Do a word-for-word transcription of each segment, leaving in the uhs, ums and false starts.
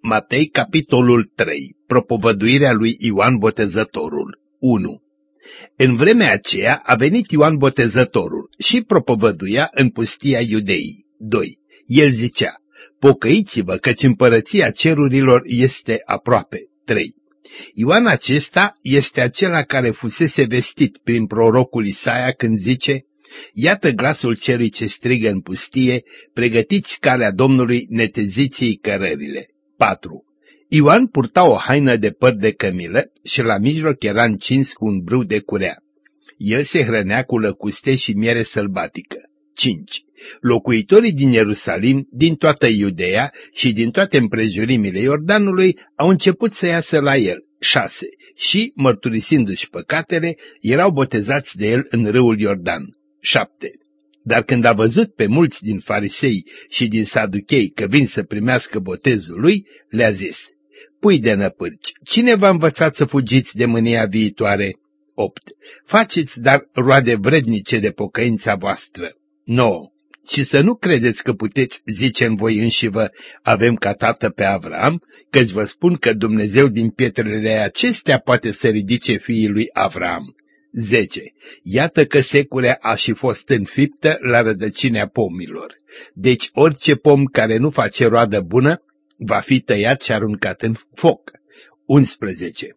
Matei, capitolul trei. Propovăduirea lui Ioan Botezătorul. unu. În vremea aceea a venit Ioan Botezătorul și propovăduia în pustia Iudeii. doi. El zicea: pocăiți-vă, căci împărăția cerurilor este aproape. trei. Ioan acesta este acela care fusese vestit prin prorocul Isaia când zice: iată glasul celui ce strigă în pustie, pregătiți calea Domnului, neteziți-i cărările. patru. Ioan purta o haină de păr de cămilă și la mijloc era încins cu un brâu de curea. El se hrănea cu lăcuste și miere sălbatică. cinci. Locuitorii din Ierusalim, din toată Iudeea și din toate împrejurimile Iordanului au început să iasă la el. șase. Și, mărturisindu-și păcatele, erau botezați de el în râul Iordan. șapte. Dar când a văzut pe mulți din farisei și din saduchei că vin să primească botezul lui, le-a zis: pui de năpârci, cine v-a învățat să fugiți de mânia viitoare? opt. Faceți dar roade vrednice de pocăința voastră. nouă. Și să nu credeți că puteți zice în voi înșivă: avem ca tată pe Avram, căci vă spun că Dumnezeu din pietrele acestea poate să ridice fiii lui Avram. zece. Iată că securea a și fost înfiptă la rădăcinea pomilor. Deci orice pom care nu face roadă bună va fi tăiat și aruncat în foc. unsprezece.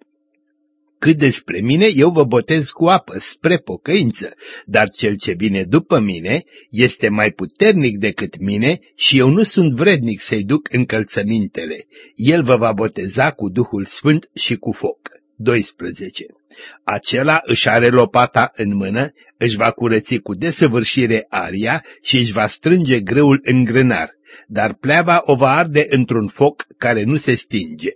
Cât despre mine, eu vă botez cu apă spre pocăință, dar cel ce vine după mine este mai puternic decât mine și eu nu sunt vrednic să-i duc încălțămintele. El vă va boteza cu Duhul Sfânt și cu foc. doisprezece. Acela își are lopata în mână, își va curăți cu desăvârșire aria și își va strânge grâul în grânar, dar pleava o va arde într-un foc care nu se stinge.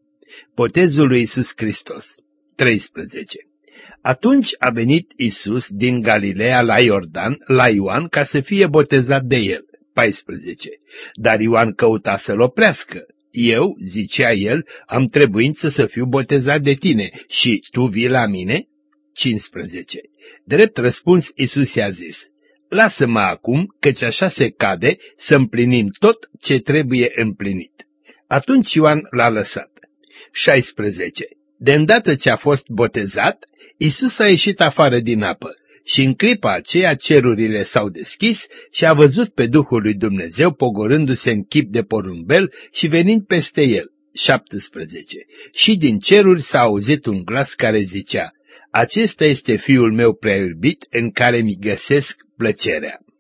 Botezul lui Iisus Hristos. treisprezece. Atunci a venit Iisus din Galileea la Iordan, la Ioan, ca să fie botezat de el. paisprezece. Dar Ioan căuta să-l oprească. Eu, zicea el, am trebuință să fiu botezat de tine și tu vii la mine? cincisprezece. Drept răspuns, Iisus i-a zis: lasă-mă acum, căci așa se cade să împlinim tot ce trebuie împlinit. Atunci Ioan l-a lăsat. șaisprezece. De îndată ce a fost botezat, Iisus a ieșit afară din apă și în clipa aceea cerurile s-au deschis și a văzut pe Duhul lui Dumnezeu pogorându-se în chip de porumbel și venind peste el. șaptesprezece. Și din ceruri s-a auzit un glas care zicea: acesta este Fiul meu prea iubit, în care mi găsesc plăcerea.